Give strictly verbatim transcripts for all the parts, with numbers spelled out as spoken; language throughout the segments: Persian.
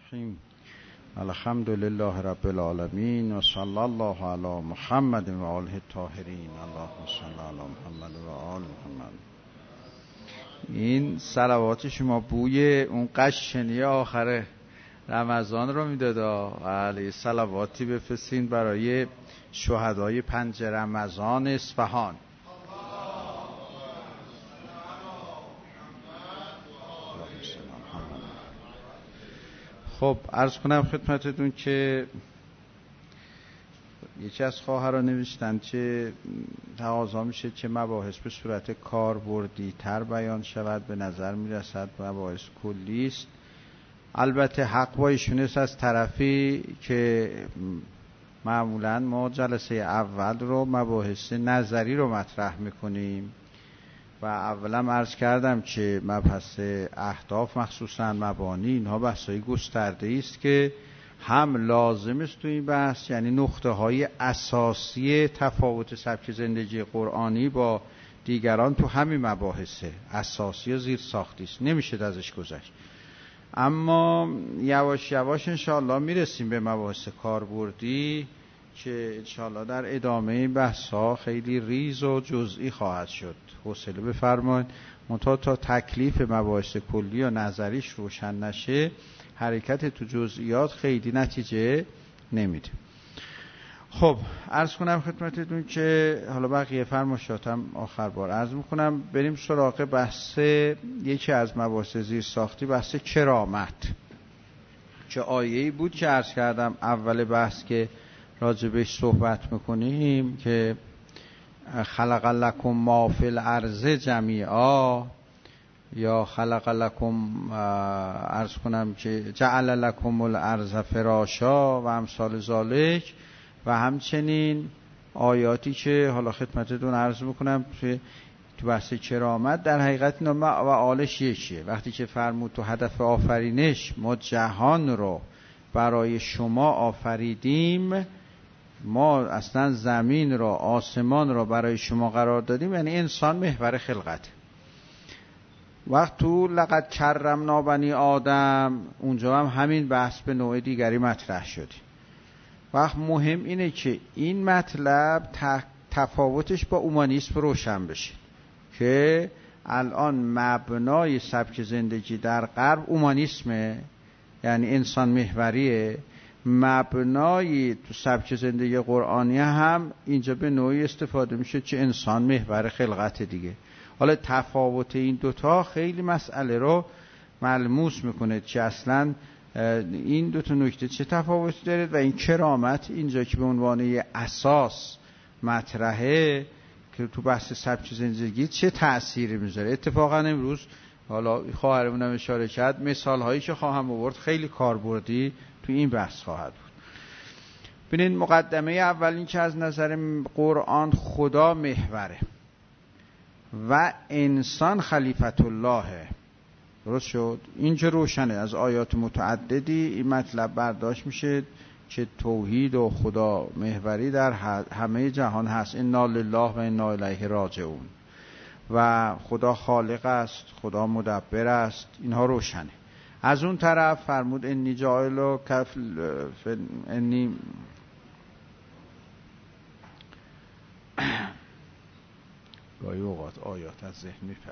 الرحیم. الحمد لله رب العالمین و صلی الله علی محمد و آله الطاهرین. اللهم صل علی محمد و آل محمد. این صلوات شما بوی اون قشنی آخر رمضان رو میداد. علی صلواتی بفرستین برای شهدای پنج رمضان اصفهان. خب عرض کنم خدمتتون که یکی از خواهران نوشتن چه تقاضا میشه چه مباحث به صورت کاربردی تر بیان شود. به نظر میرسد مباحث کلی است. البته حق با ایشون است از طرفی که معمولا ما جلسه اول رو مباحث نظری رو مطرح میکنیم و اولا عرض کردم که مبحث اهداف مخصوصا مبانی اینها بحثای گسترده است که هم لازم است تو این بحث، یعنی نقطه های اساسی تفاوت سبک زندگی قرآنی با دیگران تو همین مباحث اساسی و زیر ساختی است، نمیشه ازش گذشت. اما یواش یواش انشاءالله میرسیم به مباحث کاربردی که انشاءالله در ادامه بحث ها خیلی ریز و جزئی خواهد شد. حوصله بفرمایید. منتها تا تکلیف مباحث کلی و نظریش روشن نشه حرکت تو جزئیات خیلی نتیجه نمیده. خب عرض کنم خدمتتون که حالا بقیه فرمایشاتم آخر بار عرض میکنم. بریم سراغ بحث یکی از مباحث زیر ساختی، بحث کرامت. چه آیه‌ای بود که عرض کردم اول بحث که راجبش صحبت میکنیم که خلق لکم ما فی الارض جمیعا، یا خلق لکم عرض کنم که جعل لکم الارض فراشا و امثال ذالک، و همچنین آیاتی که حالا خدمتتون عرض میکنم تو بحث کرامت در حقیقت اینا و آلش یکیه. وقتی که فرمود تو هدف آفرینش ما جهان رو برای شما آفریدیم، ما اصلا زمین رو آسمان رو برای شما قرار دادیم، یعنی انسان محور خلقت. وقت تو لقد کرمنا بنی آدم، اونجا هم همین بحث به نوع دیگری مطرح شد. وقت مهم اینه که این مطلب تفاوتش با اومانیسم روشن بشه که الان مبنای سبک زندگی در غرب اومانیسمه، یعنی انسان محوریه. مبنای تو سبک زندگی قرآنی هم اینجا به نوعی استفاده میشه که انسان محور خلقت دیگه. حالا تفاوت این دوتا خیلی مسئله رو ملموس میکنه که اصلا این دوتا نکته چه تفاوتی داره و این کرامت اینجا که به عنوان یه اساس مطرحه که تو بحث سبک زندگی چه تأثیری میذاره. اتفاقا امروز حالا خواهرمون هم اشاره کرد مثال هایی که خواهم آورد خیلی کاربردی تو این بحث خواهد بود. ببینید مقدمه اول این که از نظر قرآن خدا محوره و انسان خلیفت اللهه. درست شد؟ اینجا روشنه از آیات متعددی این مطلب برداشت میشه که توحید و خدا محوری در همه جهان هست. انا لله و انا الیه راجعون، و خدا خالق است، خدا مدبر است. اینها روشنه. از اون طرف فرمود انی جاعل و کفل انی گاهی اوقات آیات از ذهن میپره.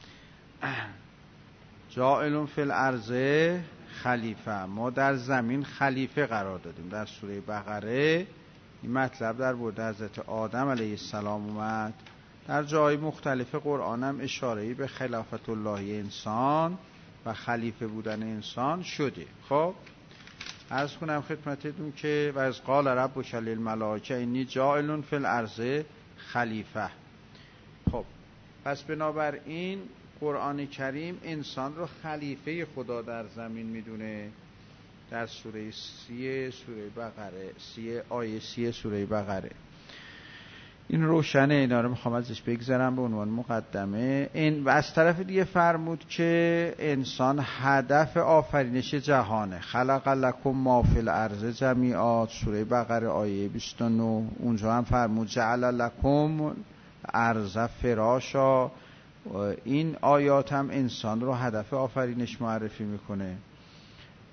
جاعلون فی الارض خلیفه، ما در زمین خلیفه قرار دادیم. در سوره بقره این مطلب در مورد حضرت آدم علیه السلام اومد. در جای مختلف قرآن هم اشاره‌ای به خلافت اللهی انسان و خلیفه بودن انسان شده. خب عرض کنم خدمتتون که و از قال ربک للملائکه انی جاعل فی الارض خلیفه. خب پس بنابراین قرآن کریم انسان رو خلیفه خدا در زمین میدونه. در سوره سی سوره بقره سی آیه سی سوره بقره این روشنه. اینا رو میخوام ازش بگذرم به عنوان مقدمه. این و از طرف دیگه فرمود که انسان هدف آفرینش جهانه. خلق لکم ما فی الارض جمیعا، سوره بقره آیه بیست و نه. اونجا هم فرمود جعل لکم ارض فراشا. این آیات هم انسان رو هدف آفرینش معرفی میکنه.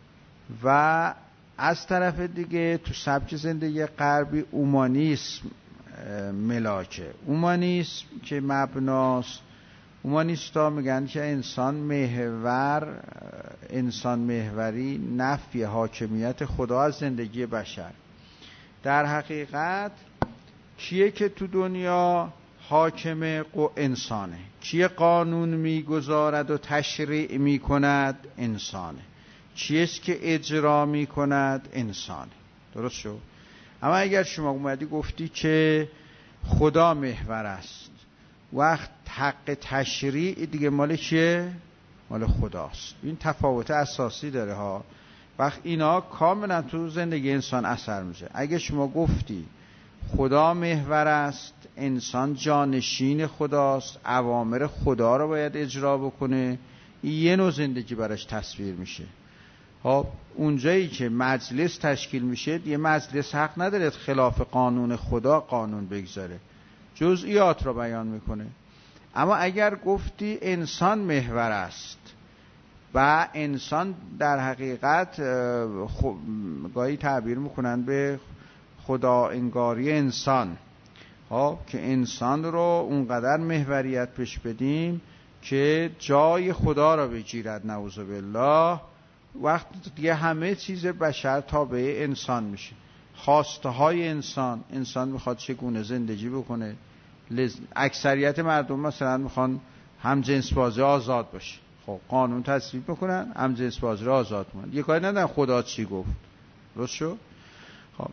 و از طرف دیگه تو سبک زندگی غربی اومانیسم ملاکه. اومانیسم که مبناست، اومانیستا میگن که انسان محور، انسان محوری نفی حاکمیت خدا از زندگی بشر. در حقیقت کیه که تو دنیا حاکم؟ انسانه. کیه قانون میگذارد و تشریع میکند؟ انسانه. چیست که اجرا میکند؟ انسانه. درست شد؟ اما اگر شما اومدی گفتی که خدا محور است، وقت حق تشریع دیگه مال کیه؟ مال خداست. این تفاوت اساسی داره ها. وقت اینا کاملا تو زندگی انسان اثر میشه. اگه شما گفتی خدا محور است، انسان جانشین خداست، اوامر خدا رو باید اجرا بکنه، یه نوع زندگی براش تصویر میشه. خب اونجایی که مجلس تشکیل میشه، یه مجلس حق نداره خلاف قانون خدا قانون بگذاره، جزئیات رو بیان میکنه. اما اگر گفتی انسان محور است و انسان در حقیقت خب گاهی تعبیر میکنن به خدا انگاری انسان، خب که انسان رو اونقدر محوریت پیش بدیم که جای خدا رو بگیرد، نعوذ بالله، وقت دیگه همه چیز بشر تابع انسان میشه. خواسته های انسان، انسان میخواد چگونه زندگی بکنه. لز... اکثریت مردم مثلا میخوان هم جنس بازی آزاد باشه، خب قانون تصویب میکنن هم جنس بازی رو آزاد کنن، یه کاری ندارن خدا چی گفت. درست شد؟ خب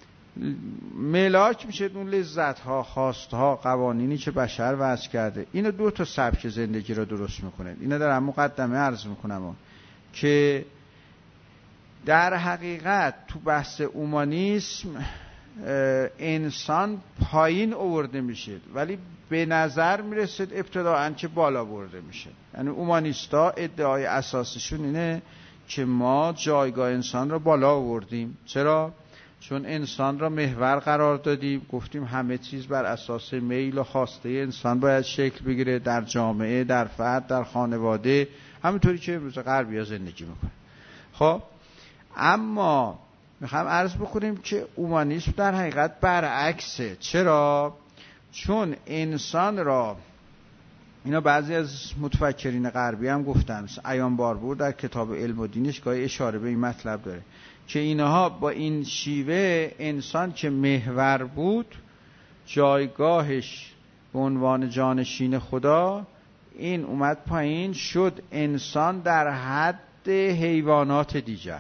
ملاک میشه اون لذت ها، خواسته ها، قوانینی که بشر وضع کرده. اینو دو تا سبک زندگی رو درست میکنه. اینو دارم مقدمه عرض میکنم که در حقیقت تو بحث اومانیسم انسان پایین آورده میشه، ولی به نظر میرسید ابتداعاً که بالا برده میشه. یعنی اومانیستا ادعای اساسشون اینه که ما جایگاه انسان رو بالا آوردیم. چرا؟ چون انسان را محور قرار دادیم، گفتیم همه چیز بر اساس میل و خواسته انسان باید شکل بگیره، در جامعه، در فرد، در خانواده، همونطوری که امروز غربی‌ها زندگی میکنه. خب اما میخوام عرض بکنیم که اومانیسم در حقیقت برعکسه. چرا؟ چون انسان را، اینا بعضی از متفکرین غربی هم گفتن، عیان باربور در کتاب علم و دینش گاهی اشاره به این مطلب داره که اینها با این شیوه انسان که محور بود، جایگاهش به عنوان جانشین خدا، این اومد پایین شد انسان در حد حیوانات دیگر.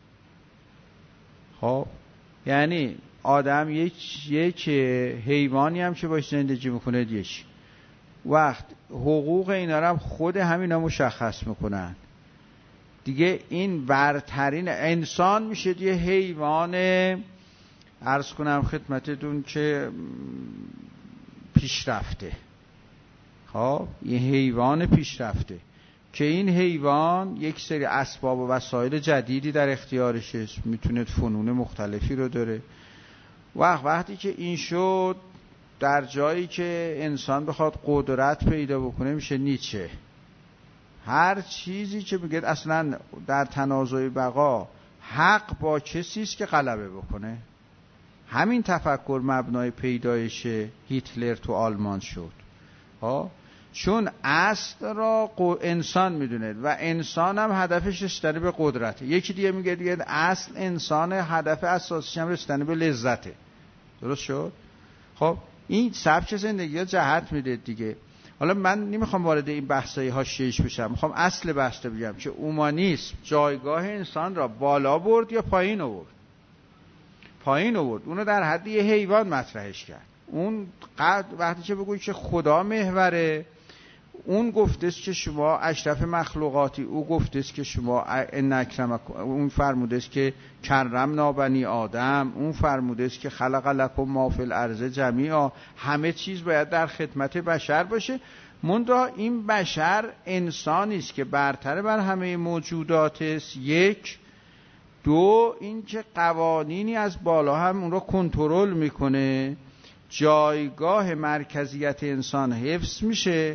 خب یعنی آدم یک یک حیوانی هم که باش زندگی میکنه دیگه، وقت حقوق اینا رو هم خود همینا مشخص میکنن دیگه. این برترین انسان میشه دیگه حیوان، عرض کنم خدمتتون که پیشرفته. خب یه حیوان پیشرفته که این حیوان یک سری اسباب و وسایل جدیدی در اختیارشه، میتونه فنون مختلفی رو داره. وقت وقتی که این شد، در جایی که انسان بخواد قدرت پیدا بکنه میشه نیچه. هر چیزی که بگید اصلا در تنازع بقا حق با کسی است که غلبه بکنه. همین تفکر مبنای پیدایش هیتلر تو آلمان شد. ها چون اصل را انسان میدونه و انسان هم هدفش رسیدن به قدرته. یکی دیگه میگه دیگه اصل انسان هدف اساسیش هم رسیدن به لذته. درست شد؟ خب این سبک زندگی ها جهت میده دیگه. حالا من نمیخوام وارد این بحثای حاشیه‌ایش بشم، میخوام اصل بحث رو بگم که اومانیسم جایگاه انسان را بالا برد یا پایین آورد؟ پایین آورد. اونو در حد یه حیوان مطرحش کرد. اون وقتی که بگویی که خدا محوره، اون گفتست که شما اشرف مخلوقاتی، او گفتست که شما ان اکرمکم، اون فرمودست که کرمنا بنی آدم، اون فرمودست که خلق لکم ما فی الارض جمیعا، همه چیز باید در خدمت بشر باشه. منتها این بشر انسانی است که برتر بر همه موجودات است. یک دو این که قوانینی از بالا هم اون رو کنترل میکنه، جایگاه مرکزیت انسان حفظ میشه.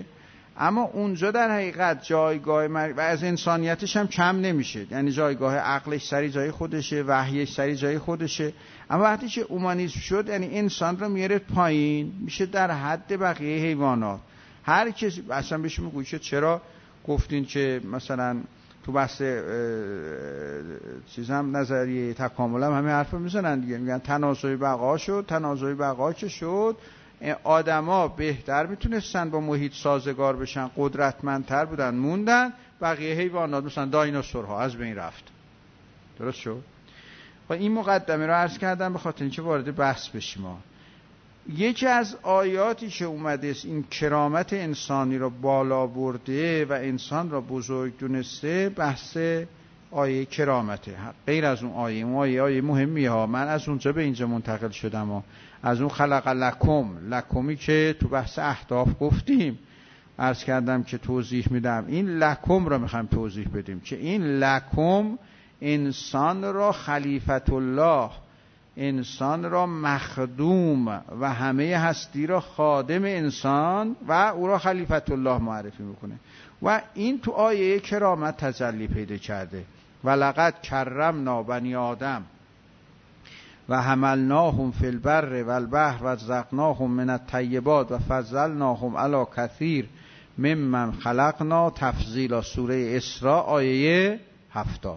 اما اونجا در حقیقت جایگاه مر... و از انسانیتش هم کم نمیشه، یعنی جایگاه عقلش سری جای خودشه، وحیش سری جای خودشه. اما وقتی که اومانیسم شد یعنی انسان رو میاره پایین، میشه در حد بقیه حیوانات. هر کسی اصلا بهش میگه که چرا گفتین که مثلا تو بحث چیز هم نظریه تکامل هم همه حرف میزنن دیگه، میگن تناسل بقا شد، تناسل بقا که شد آدما بهتر میتونستن با محیط سازگار بشن، قدرتمندتر بودن موندن، بقیه حیوانات مثلا دایناسورها از بین رفت. درست شد؟ و این مقدمه رو عرض کردم به خاطر اینکه وارد بحث بشیم. یکی از آیاتی که اومده است این کرامت انسانی رو بالا برده و انسان را بزرگ دونسته بحث آیه کرامته. غیر از اون آیه، اون آیه آیه مهمیه ها، من از اونجا به اینجا منتقل شدم ها. از اون خلق لکم، لکمی که تو بحث اهداف گفتیم عرض کردم که توضیح میدم، این لکم رو میخوایم توضیح بدیم که این لکم انسان را خلیفت الله، انسان را مخدوم و همه هستی را خادم انسان و او را خلیفت الله معرفی میکنه و این تو آیه کرامت تجلی پیدا کرده. و لقد کرمنا بنی آدم و حملناهم فی البر و البحر و رزقناهم من الطیبات و فضلناهم علی کثیر ممن خلقنا تفضیلا. سوره اسراء آیه هفتاد.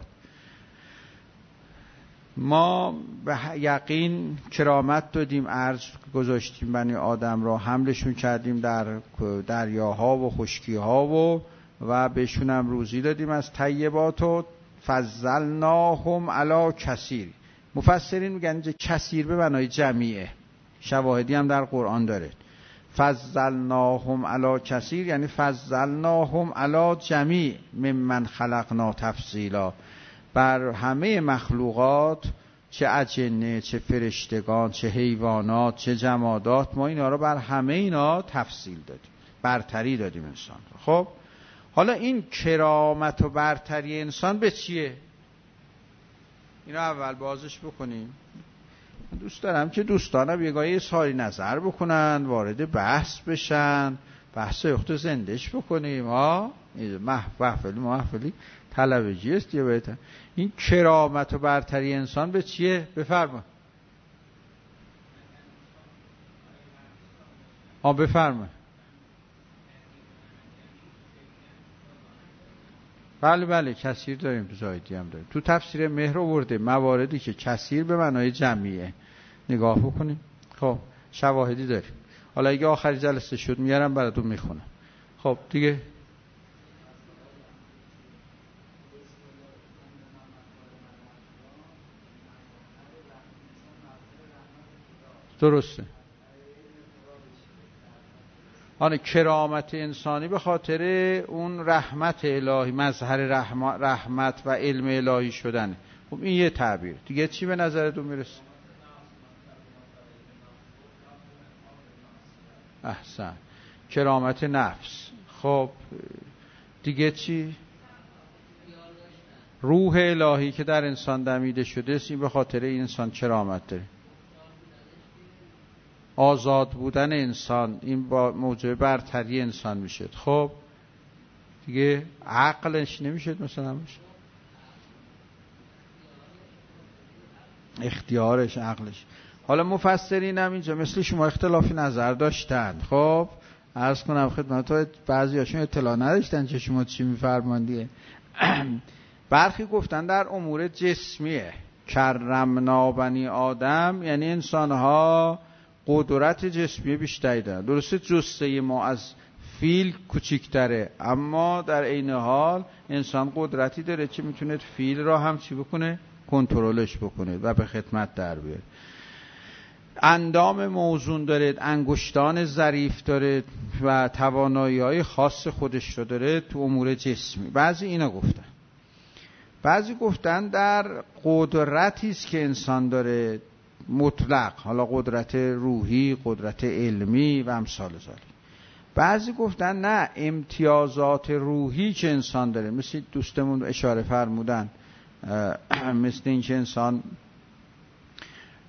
ما به یقین کرامت دادیم، عرض گذاشتیم بنی آدم را، حملشون کردیم در دریاها و خشکیها و و بهشون هم روزی دادیم از طیبات و فضلناهم علی کثیر. مفسرین میگن کثیر به معنای جمعیه، شواهدی هم در قرآن داره. فضلناهم علی کثیر یعنی فضلناهم علی جمیع ممن خلقنا تفضیلا، بر همه مخلوقات، چه اجنه، چه فرشتگان، چه حیوانات، چه جمادات، ما اینا رو بر همه اینا تفضیل دادیم، برتری دادیم انسان رو. خب حالا این کرامت و برتری انسان به چیه؟ اینا اول بازش بکنیم. دوست دارم که دوستانم یگاهی اظهار نظر بکنن، وارد بحث بشن، بحث اخت زندش بکنیم. ها محفلی محفلی طلبجی است یا بهتر. این کرامت و برتری انسان به چیه؟ بفرما. آ بفرما. بله بله کثیر داریم، تو زایدی هم داریم، تو تفسیر مهر آورده مواردی که کثیر به معنای جمعیه. نگاه بکنیم. خب شواهدی داریم. حالا اگه آخری جلسه شد میارم براتون میخونم. خب دیگه درسته. آن کرامت انسانی به خاطر اون رحمت الهی، مظهر رحمت و علم الهی شدن. خب این یه تعبیر دیگه. چی به نظرتون میرسه؟ احسن، کرامت نفس. خب دیگه چی؟ روح الهی که در انسان دمیده شده است، این به خاطر این انسان کرامت داره. آزاد بودن انسان، این با موجب برتری انسان میشه. خب دیگه عقلش نمیشه مثلا میشه. اختیارش، عقلش. حالا مفسرین هم اینجا مثل شما اختلافی نظر داشتن. خب عرض کنم خدمت بعضی هاشون اطلاع نداشتن که شما چی میفرماندیه. برخی گفتن در امور جسمیه کرمنا بنی آدم، یعنی انسانها قدرت جسمی بیشتری دارن. درسته جثه ما از فیل کوچیک‌تره، اما در عین حال انسان قدرتی داره که میتونه فیل را هم چی بکنه؟ کنترلش بکنه و به خدمت در بیاره. اندام موزون داره، انگشتان ظریف داره و توانایی‌های خاص خودش رو داره تو امور جسمی. بعضی اینا گفتن. بعضی گفتن در قدرتی است که انسان داره مطلق، حالا قدرت روحی، قدرت علمی و امثال ذالک. بعضی گفتن نه، امتیازات روحی که انسان داره، مثل دوستمون اشاره فرمودن، مثل این که انسان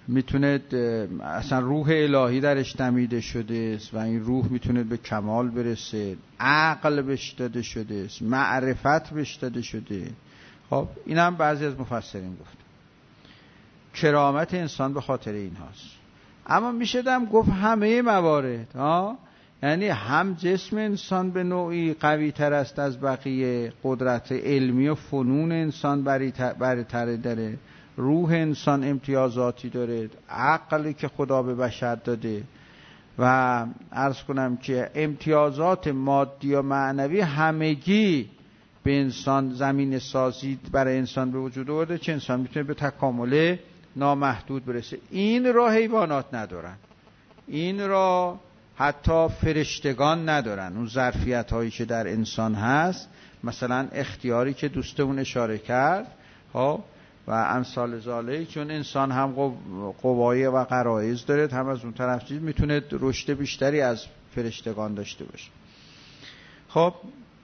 میتونه اصلا روح الهی درش دمیده شده است و این روح میتونه به کمال برسه، عقل بهش داده شده است، معرفت بهش داده شده. خب این هم بعضی از مفسرین گفت کرامت انسان به خاطر این هاست. اما میشه دم گفت همه موارد ها، یعنی هم جسم انسان به نوعی قوی تر است از بقیه، قدرت علمی و فنون انسان برتر داره، روح انسان امتیازاتی داره، عقلی که خدا به بشر داده و عرض کنم که امتیازات مادی و معنوی همگی به انسان زمین سازی برای انسان به وجود آورده که انسان میتونه به تکامل نامحدود برسه. این را حیوانات ندارن، این را حتی فرشتگان ندارن. اون ظرفیت هایی که در انسان هست، مثلا اختیاری که دوستمون اشاره کرد ها و امثال ذالک، چون انسان هم قوای و غرایز داره، هم از اون طرف چیز میتونه رشد بیشتری از فرشتگان داشته باشه. خب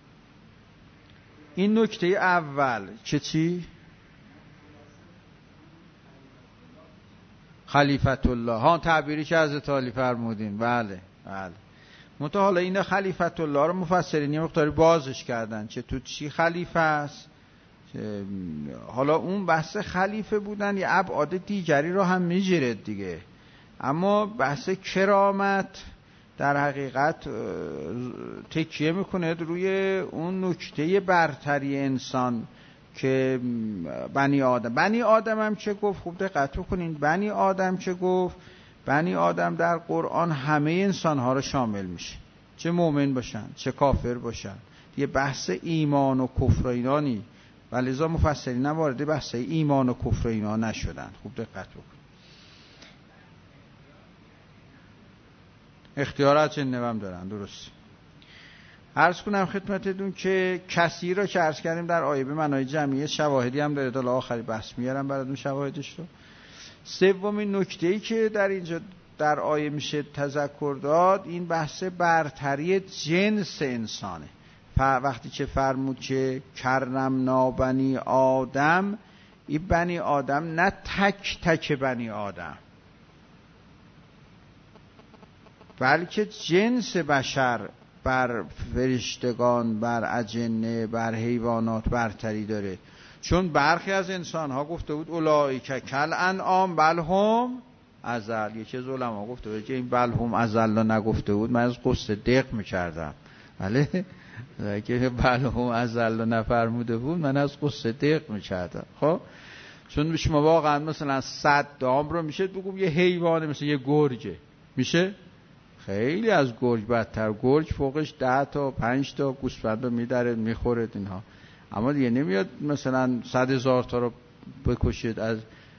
این نکته اول چه چی؟ خلیفت الله ها، تعبیری که حضرت علی فرمودین. بله بله. منتها حالا این خلیفت الله رو مفسرین یه مقداری بازش کردن چه تو چی خلیفه است. حالا اون بحث خلیفه بودن یه ابعاد دیگری رو هم میگیره دیگه، اما بحث کرامت در حقیقت تکیه میکنه روی اون نکته برتری انسان که بنی آدم بنی آدم هم چه گفت. خوب دقت بکنین، بنی آدم چه گفت؟ بنی آدم در قرآن همه انسانها رو شامل میشه، چه مؤمن باشن چه کافر باشن. یه بحث ایمان و کفر اینا نی، ولذا مفسرین هم وارد بحث ایمان و کفر اینا نشدن. خوب دقت بکن. اختیارات جنبم دارن، درست. عرض کنم خدمتتون که کسی را که عرض کردیم در آیه به معنای جمعیه، شواهدی هم داره، تا آخری بحث میارم براتون شواهدش رو. سومین نکته‌ای که در اینجا در آیه میشه تذکر داد، این بحث برتری جنس انسانه. وقتی که فرمود که کرمنا بنی آدم، این بنی آدم نه تک تک بنی آدم، بلکه جنس بشر بر فرشتگان، بر اجنه، بر حیوانات برتری داره. چون برخی از انسان ها گفته بود اولئک کل انعام بل هم اضل. یکی از علما گفته بود که این بل هم اضل را نگفته بود، من از قصه دق میکردم. بله که بل هم اضل را نفرموده بود، من از قصه دق میکردم. خب چون شما واقعا مثلا صد دام رو میشه بگم یه حیوانه، مثلا یه گرگه میشه خیلی از گرگ بدتر. گرگ فوقش ده تا پنج تا گوسفند رو میدره میخوره اینها، اما دیگه نمیاد مثلا صد هزار تا رو بکشید. از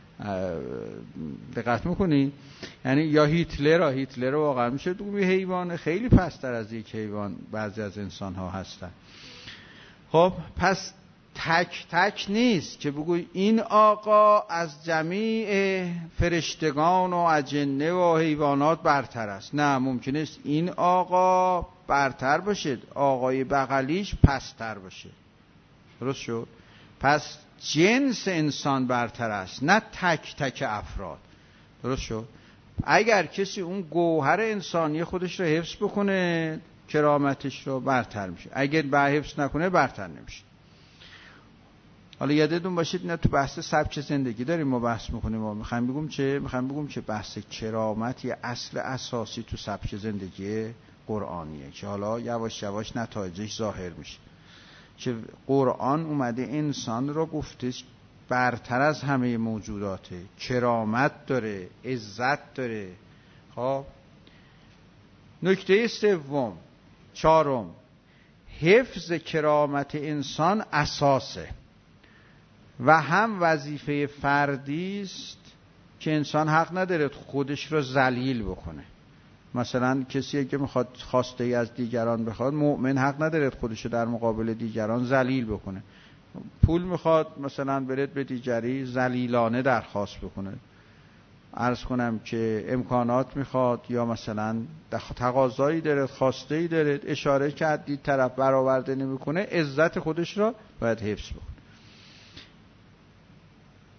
دقت میکنی؟ یعنی یا هیتلر هیتلر واقعا میشه تو یه حیوان خیلی پستر از یک حیوان بعضی از انسان ها هستن. خب پس تک تک نیست که بگوی این آقا از جمیع فرشتگان و اجنه و حیوانات برتر است. نه، ممکن است این آقا برتر باشه، آقای بغلیش پستر باشه. درست شد؟ پس جنس انسان برتر است، نه تک تک افراد. درست شد؟ اگر کسی اون گوهر انسانی خودش رو حفظ بکنه، کرامتش رو برتر میشه. اگر به حفظ نکنه برتر نمیشه. حالا یادتون باشید نه تو بحث سبک زندگی داریم ما بحث میکنیم، ما میخوایم بگم چه میخوایم بگم چه بحث کرامت یه اصل اساسی تو سبک زندگی قرآنیه که حالا یواش یواش نتایجش ظاهر میشه. که قرآن اومده انسان رو گفته برتر از همه موجوداته، کرامت داره، عزت داره. خب نکته سوم چهارم، حفظ کرامت انسان اساسه و هم وظیفه فردی است که انسان حق نداره خودش رو ذلیل بکنه. مثلا کسی که میخواد خواسته ای از دیگران بخواد، مؤمن حق نداره خودش رو در مقابل دیگران ذلیل بکنه. پول میخواد مثلا برید به دیگری ذلیلانه درخواست بکنه. عرض کنم که امکانات میخواد یا مثلا تقاضایی داره، خواسته ای داره، اشاره کردید طرف برآورده نمیکنه، عزت خودش رو باید حفظ بکنه.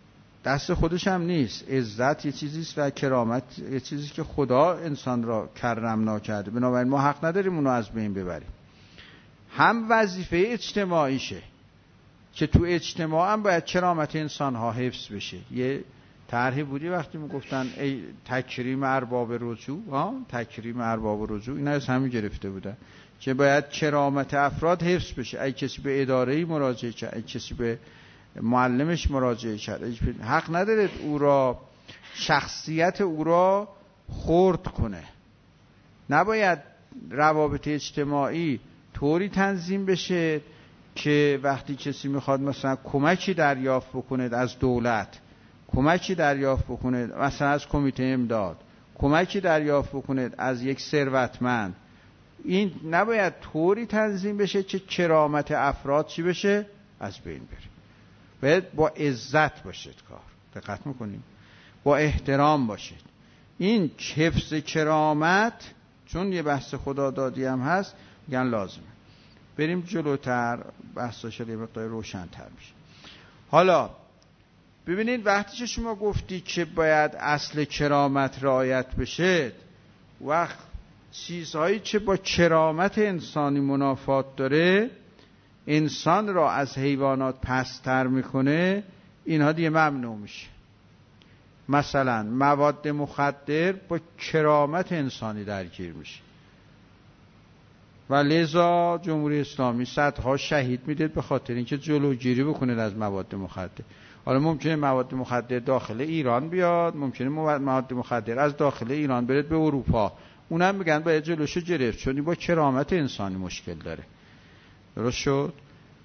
دست خودش هم نیست. عزت یه چیزیست و کرامت یه چیزیست که خدا انسان را کرمنا کرده، بنابراین ما حق نداریم اونو از بین ببریم. هم وظیفه اجتماعیشه که تو اجتماع هم باید کرامت انسان ها حفظ بشه. یه طرحی بودی وقتی میگفتن ای تکریم ارباب رجوع، ها تکریم ارباب رجوع، اینا از همین گرفته بودن که باید کرامت افراد حفظ بشه. ای کسی به اداره‌ای مراجعه کرد، ای کسی به معلمش مراجعه کرد، حق نداره او را شخصیت او را خرد کنه. نباید روابط اجتماعی طوری تنظیم بشه که وقتی کسی میخواد مثلا کمکی دریافت بکنه از دولت، کمکی دریافت بکنه مثلا از کمیته امداد، کمکی دریافت بکنه از یک ثروتمند، این نباید طوری تنظیم بشه که کرامت افراد چی بشه؟ از بین بره. باید با عزت باشید کار. دقت میکنیم؟ با احترام باشید. این حفظ کرامت چون یه بحث خدادادی هم هست میگن لازمه. بریم جلوتر، بحثاش یه مقدار روشن‌تر میشه. حالا ببینید وقتی که شما گفتی که باید اصل کرامت رعایت بشه، وقت چیزهایی که با کرامت انسانی منافات داره، انسان را از حیوانات پست‌تر میکنه، اینها دیگه ممنوع میشه. مثلا مواد مخدر با کرامت انسانی درگیر میشه و لذا جمهوری اسلامی صدها شهید میده به خاطر اینکه جلوگیری بکنه از مواد مخدر. حالا ممکنه مواد مخدر داخل ایران بیاد، ممکنه مواد مخدر از داخل ایران بره به اروپا، اونم میگن باید جلوشو گرفت چون این با کرامت انسانی مشکل داره. درست شد؟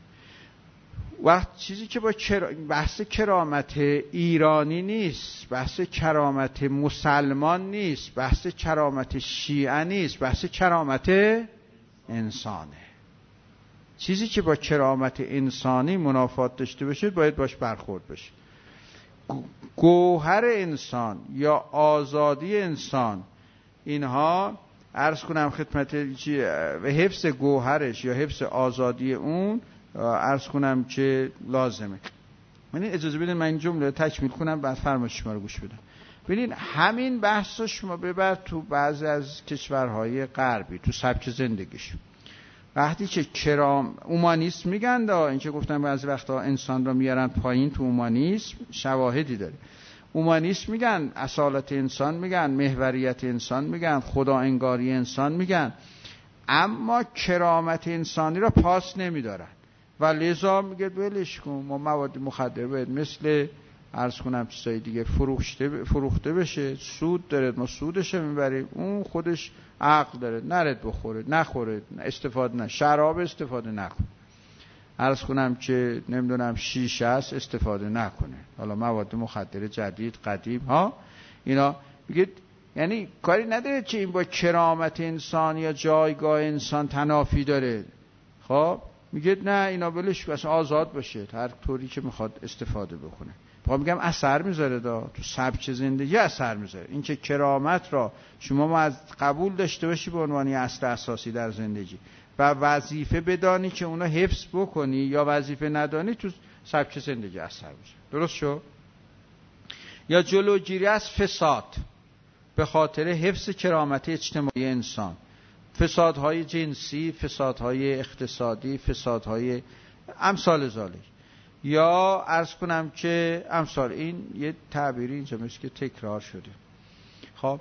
وقت چیزی که با کر... بحث کرامت ایرانی نیست، بحث کرامت مسلمان نیست، بحث کرامت شیعه نیست، بحث کرامت انسانه. چیزی که با کرامت انسانی منافات داشته باشه باید باش برخورد بشه. گوهر انسان یا آزادی انسان، اینها عرض کنم خدمت چی و حفظ گوهرش یا حفظ آزادی اون عرض کنم که لازمه. یعنی اجازه بدین من این جمله تکمیل کنم بعد فرمایش شما رو گوش بدم. ببینید همین بحث رو شما ببر تو بعضی از کشورهای غربی، تو سبک زندگیش. وقتی که کرام اومانیسم میگن دا، این که گفتم بعضی وقتا انسان رو میارن پایین، تو اومانیسم شواهدی داره. اومانیسم میگن اصالت انسان، میگن محوریت انسان، میگن خدا انگاری انسان میگن، اما کرامت انسانی را پاس نمیدارن و لذا میگه ولش کن، ما مواد مخدر باید مثل عرض کنم چیزای دیگه فروخته فروخته بشه، سود داره ما سودش میبریم، اون خودش عقل داره نرد بخوره نخوره استفاده نه، شراب استفاده نکنه، عرض کنم که نمیدونم شیشه است استفاده نکنه، حالا مواد مخدر جدید قدیم ها اینا میگه، یعنی کاری نداره که این با کرامت انسان یا جایگاه انسان تنافی داره. خب میگه نه اینا ولش بس آزاد باشه هر طوری که میخواد استفاده بکنه. میخوام میگم اثر میذاره دا تو سبک زندگی اثر میذاره. این که کرامت را شما ما از قبول داشته باشی به عنوان اصل اساسی در زندگی و وظیفه بدانی که اونا حفظ بکنی یا وظیفه ندانی، تو سبک زندگی اثر میذاره. درست شو؟ یا جلوگیری از فساد به خاطر حفظ کرامت اجتماعی انسان، فسادهای جنسی، فسادهای اقتصادی، فسادهای امثال ذالک، یا عرض کنم که امثال این یه تعبیری اینجا مثل که تکرار شده. خب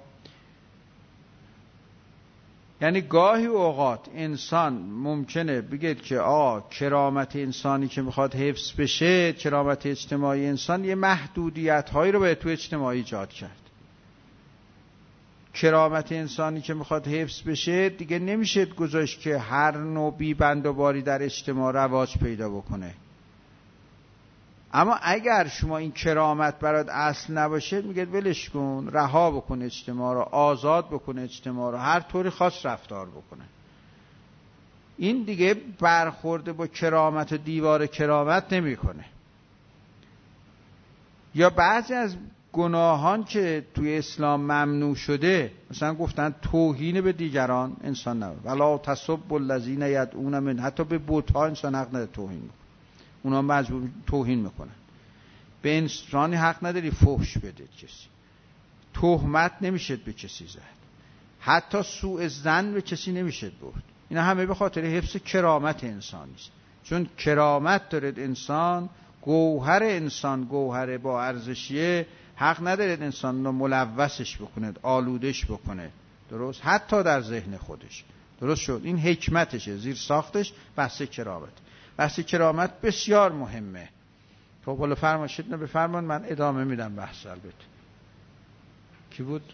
یعنی گاهی اوقات انسان ممکنه بگید که آه کرامت انسانی که میخواد حفظ بشه، کرامت اجتماعی انسان، یه محدودیت هایی رو باید تو اجتماعی ایجاد کرد. کرامت انسانی که میخواد حفظ بشه دیگه نمیشه گذاشت که هر نوع بی بند و باری در اجتماع رواج پیدا بکنه. اما اگر شما این کرامت برات اصل نباشه، میگه ولش کن، رها بکن اجتماع رو، آزاد بکن اجتماع رو، هر طوری خاص رفتار بکنه. این دیگه برخورده با کرامت و دیوار کرامت نمیکنه. یا بعضی از گناهان که توی اسلام ممنوع شده، مثلا گفتن توهین به دیگران انسان نباید، ولا تسبوا الذین یدعون من، حتی به بت‌ها انسان حق نداره توهین بکنه، اونا مجبور توهین میکنن. به انسانی حق نداری فحش بده کسی، تهمت نمیشه به کسی زد، حتی سوء ظن به کسی نمیشه برد. اینا همه به خاطر حفظ کرامت انسانی است. چون کرامت داره انسان، گوهر انسان گوهر با ارزشیه، حق نداره انسان رو ملوثش بکنه، آلودش بکنه. درست؟ حتی در ذهن خودش. درست شد؟ این حکمتشه، زیر ساختش بحث کرامت. بحث کرامت بسیار مهمه. خب حالا فرمایشید نه بفرمان، من ادامه میدم بحث. البته کی بود؟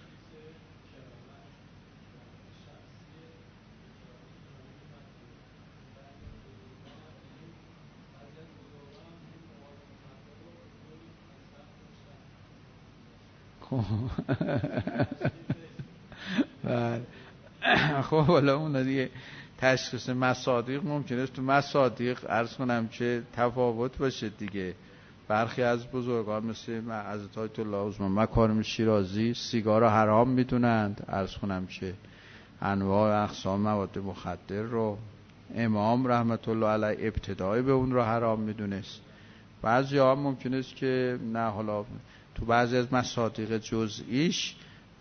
خب حالا اون دیگه تشخیص مصادیق ممکنه تو مصادیق عرض کنم که تفاوت باشه دیگه. برخی از بزرگان مثل حضرت آیت الله عظما مکارم شیرازی سیگار رو حرام میدونند، عرض کنم که انواع اقسام مواد مخدر رو. امام رحمت الله علیه ابتدای به اون رو حرام میدونست. بعضی ها ممکنه است که نه، حالا تو بعضی از مصادیق جزئیش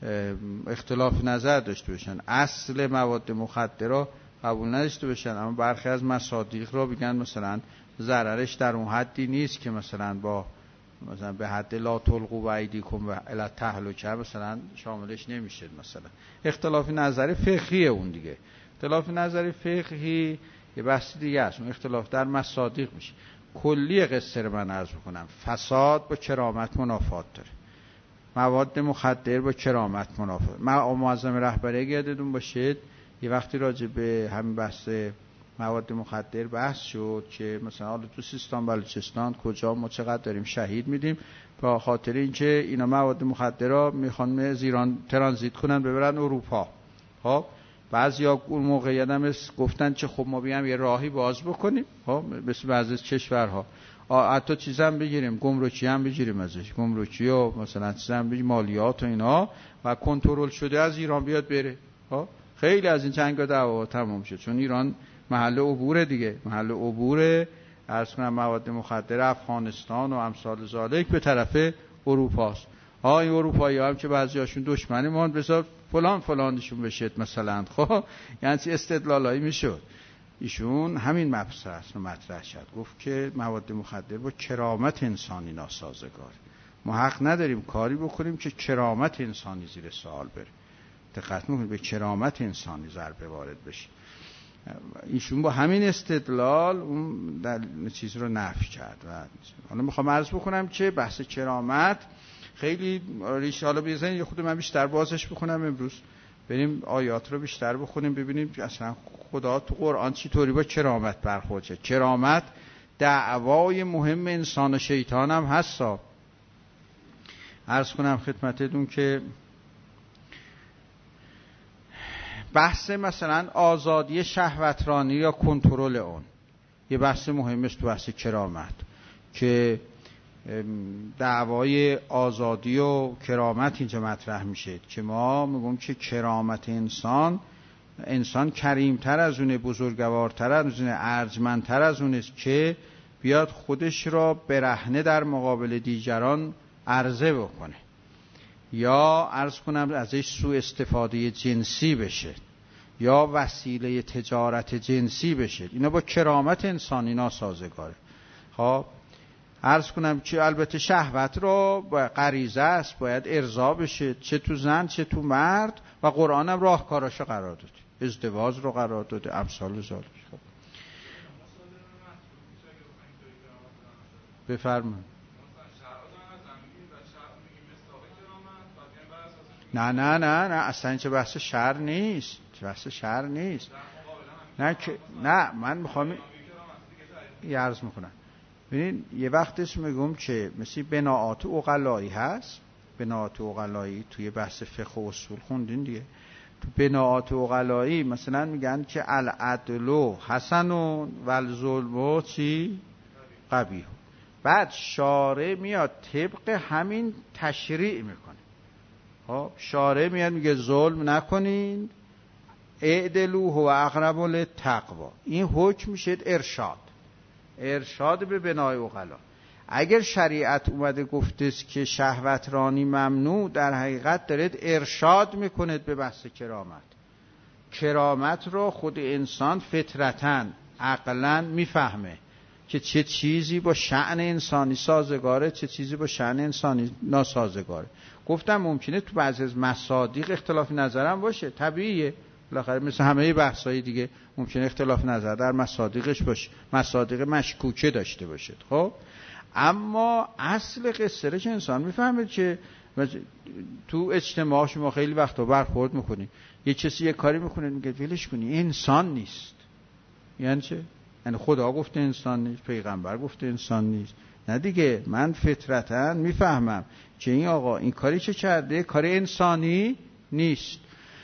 اختلاف نظر داشته باشن، اصل مواد مخدر رو قبول نداشته باشن، اما برخی از مصادیق رو بگن مثلا ضررش در اون حدی نیست که مثلا با مثلا به حد لا تلقوا بایدیکم الی التهلکه مثلا شاملش نمیشه. مثلا اختلاف نظر فقهی اون دیگه. اختلاف نظر فقهی یه بحث دیگه است، اون اختلاف در مصادیق میشه. کلی قصه رو من عرض میکنم، فساد با کرامت منافات داره، مواد مخدر با کرامت منافات. ما معظم رهبری یادتون باشید یه وقتی راجع به همین بحث مواد مخدر بحث شد که مثلا حالا تو سیستان بلوچستان کجا ما چقدر داریم شهید میدیم با خاطر اینکه اینا مواد مخدر را میخوان از ایران ترانزیت کنن ببرن اروپا. خب بعضیا اون موقع یادم گفتن که خب ما بیام یه راهی باز بکنیم، خب مثل بعضی از کشورها حتی چیزا هم بگیریم، گمرکی هم بگیریم ازش، گمرکی و مثلا چیزا هم بگیریم، مالیات و اینا، و کنترل شده از ایران بیاد بره. خب خیلی از این جنگ و دعوا تمام شد، چون ایران محل عبور دیگه، محل عبور عرض کنم مواد مخدر افغانستان و امثال ذالک به طرف اروپاست. ها این اروپایی هم که بعضیاشون دشمنی مان بذار فلان فلانشون بشه مثلا. خب یعنی استدلالایی میشد. ایشون همین مبحث است مطرح شد، گفت که مواد مخدر با کرامت انسانی ناسازگار، ما حق نداریم کاری بکنیم که کرامت انسانی زیر سوال بره. دقت میکنید به کرامت انسانی ضربه وارد بشه. ایشون با همین استدلال اون در چیز رو نفی کرد. و حالا میخوام عرض بکنم که بحث کرامت خیلی ریشه، حالا بیزن یه خود من بیشتر بازش بکنم امروز، بریم آیات رو بیشتر بخونیم ببینیم اصلا خدا تو قرآن چی طوری با کرامت برخورد کرد. کرامت دعوای مهم انسان و شیطان هم هستا. عرض کنم خدمتتون که بحث مثلا آزادی شهوترانی یا کنترل اون یه بحث مهم است تو بحث کرامت، که دعوای آزادی و کرامت اینجا مطرح میشه که ما میگم که کرامت انسان، انسان کریمتر از اونه، بزرگوارتر از اونه، ارجمندتر از اونه که بیاد خودش را برهنه در مقابل دیگران عرضه بکنه یا عرض کنم ازش سوء استفاده جنسی بشه یا وسیله تجارت جنسی بشه. اینا با کرامت انسانی ناسازگاره. خب عرض کنم که البته شهوت رو با غریزه است، باید ارضا بشه، چه تو زن چه تو مرد، و قرآن هم راهکاراشو قرار داده، ازدواج رو قرار داده، امثال ذالک. خب بفرمایید. نه نه نه نه اصلا چه بحث شر نیست، چه بحث شر نیست. نه که نه من میخوام یه عرض میکنم. ببینید یه وقتش میگم که مثل بناعات عقلایی هست، بناعات عقلایی توی بحث فقه و اصول خوندین دیگه. تو بناعات عقلایی مثلا میگن که العدل حسن و الظلم چی قبیح. بعد شارع میاد طبق همین تشریع میکنه. خب شارع میاد میگه ظلم نکنین، اعدلوا هو اقرب للتقوا. این حکم میشه ارشاد، ارشاد به بنای عقلا. اگر شریعت اومده گفته است که شهوت رانی ممنوع، در حقیقت دارید ارشاد میکنید به بحث کرامت. کرامت رو خود انسان فطرتاً عقلاً میفهمه که چه چیزی با شأن انسانی سازگاره، چه چیزی با شأن انسانی ناسازگاره. گفتم ممکنه تو بعضی از مصادیق اختلاف نظرم باشه، طبیعیه، بالاخره مثل همه بحث‌های دیگه ممکنه اختلاف نظر در مصادیقش باشه، مصادیق مشکوکه داشته باشید. خب اما اصل قصه رو که انسان میفهمه که تو اجتماع شما خیلی وقتا برخورد میکنید، یه کسی یه کاری میکنه میگه ولش کنی انسان نیست. یعنی چه؟ یعنی خدا گفته انسان نیست، پیغمبر گفته انسان نیست. نه دیگه، من فطرتاً میفهمم که این آقا این کاری چه کرده کار انسانی نیست.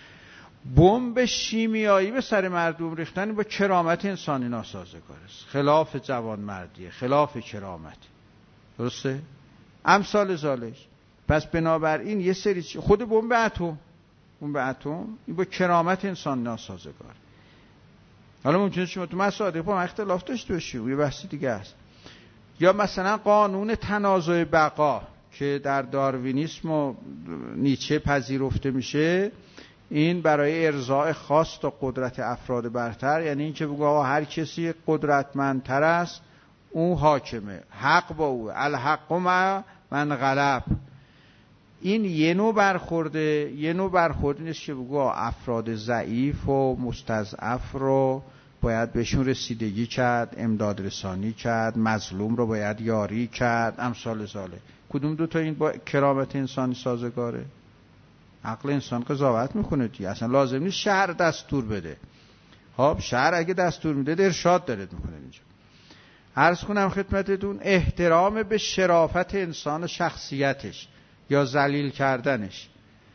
بمب شیمیایی به سر مردم ریختن با کرامت انسانی ناسازگار است، خلاف جوانمردیه، خلاف کرامت. درسته؟ امثال ذالک. پس بنابراین یه سری خود بمب اتم، بمب اتم این با کرامت انسان ناسازگار. حالا ممکنه شما تو مصادیق با اختلاف داشته باشی، یه بحثی دیگه است. یا مثلا قانون تنازع بقا که در داروینیسم و نیچه پذیرفته میشه، این برای ارضاء خاص تا قدرت افراد برتر، یعنی این که بگو هر کسی قدرتمندتر است اون حاکمه، حق با او، الحق مع من غلب. این یه نوع برخورده، یه نوع برخورد نیست که بگو افراد ضعیف و مستضعف رو باید بهشون رسیدگی کرد، امداد رسانی کرد، مظلوم رو باید یاری کرد، امثال ذالک. کدوم دو تا این با کرامت انسانی سازگاره؟ عقل انسان قضاوت میکنه دیگه. اصلا لازم نیست شهر دستور بده. خب شهر اگه دستور میده ارشاد داره میکنه. اینجا عرض کنم خدمتتون، احترام به شرافت انسان و شخصیتش یا ذلیل کردنش،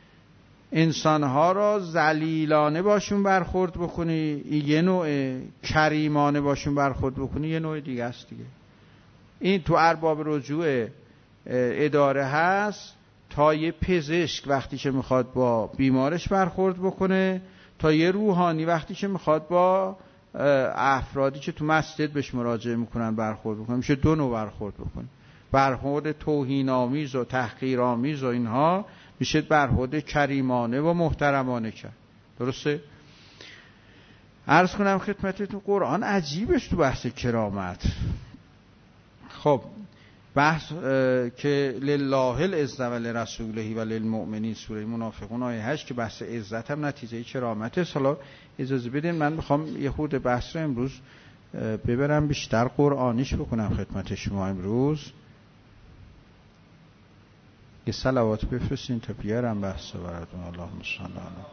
انسانها را ذلیلانه باشون برخورد بکنی یه نوع، کریمانه باشون برخورد بکنی یه نوع دیگه است دیگه. این تو ارباب رجوع اداره هست، تا یه پزشک وقتی که میخواد با بیمارش برخورد بکنه، تا یه روحانی وقتی که میخواد با افرادی که تو مسجد بهش مراجعه میکنن برخورد بکنه. میشه دو نوع برخورد بکنه، برخورد توهین‌آمیز و تحقیرآمیز و اینها میشه برخورد کریمانه و محترمانه کرد. درسته؟ عرض کنم خدمتتون قرآن عجیبش تو بحث کرامت. خب بحث که لله العزة و لرسوله و للمؤمنین، سوره منافقون آیه هشت، که بحث عزت هم نتیجه کرامته. حالا اجازه بدین من میخوام یه خورده بحث رو امروز ببرم بیشتر قرآنیش بکنم خدمت شما. امروز یه صلوات بفرستین تا بیارم بحث براتون. اللهم صل علی.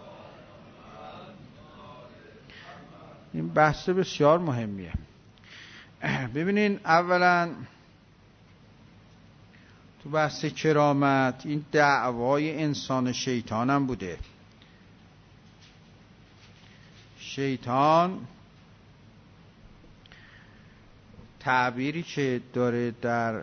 این بحث بسیار مهمیه. ببینین اولا تو بحث کرامت این دعوای انسان شیطان هم بوده. شیطان تعبیری که داره در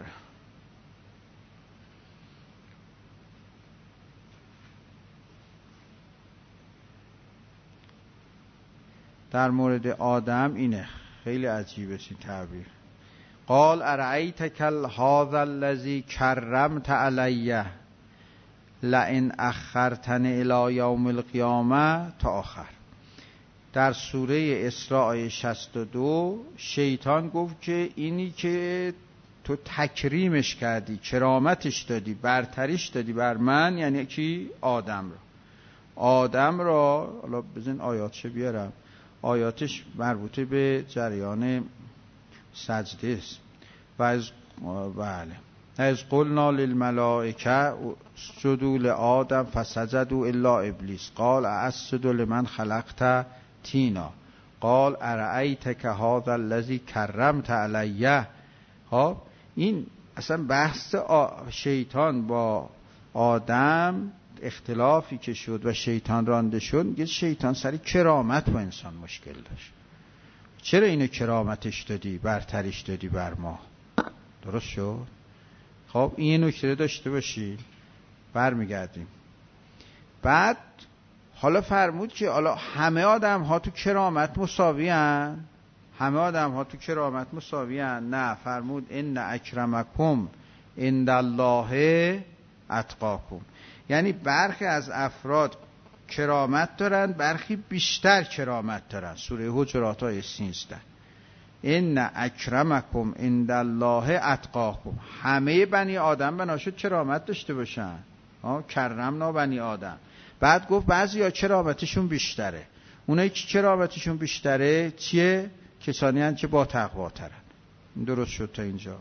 در مورد آدم اینه، خیلی عجیبه این تعبیر. قال ارأیتک هذا الذی کرمت علیه لئن اخرتنی الی یوم القیامه تا آخر. در سوره اسراء شصت و دو شیطان گفت که اینی که تو تکریمش کردی، کرامتش دادی، برتریش دادی بر من، یعنی کی؟ آدم را. آدم را، حالا بزن آیاتش بیارم، آیاتش مربوطه به جریان سجده است. و از بله از قلنا للملائکه اسجدوا لآدم فسجدوا الا ابلیس قال اسجد لمن خلقت تینا قال ارأیتک هذا الذی کرمت علیه. ها این اصلا بحث شیطان با آدم، اختلافی که شد و شیطان رانده شد، میگه شیطان سر کرامت با انسان مشکل داشت. چرا اینو کرامتش دادی، برتریش دادی بر ما؟ درست شد؟ خب این نکته داشته باشی. برمیگردیم بعد حالا فرمود که حالا همه آدم ها تو کرامت مساوی هن؟ همه آدم ها تو کرامت مساوی هن؟ نه، فرمود ان اکرمکم عند الله اتقاکم. یعنی برخی از افراد کرامت دارن، برخی بیشتر کرامت دارن. سوره حجرات آیه سیزده. ان اکرمکم عند الله اتقاکم. همه بنی آدم بناشد کرامت داشته باشن. کرمنا بنی آدم. بعد گفت بعضیا کرامتشون بیشتره. اونایی که کرامتشون بیشتره چیه؟ کسانی هستند که با تقوا ترن. درست شد تا اینجا.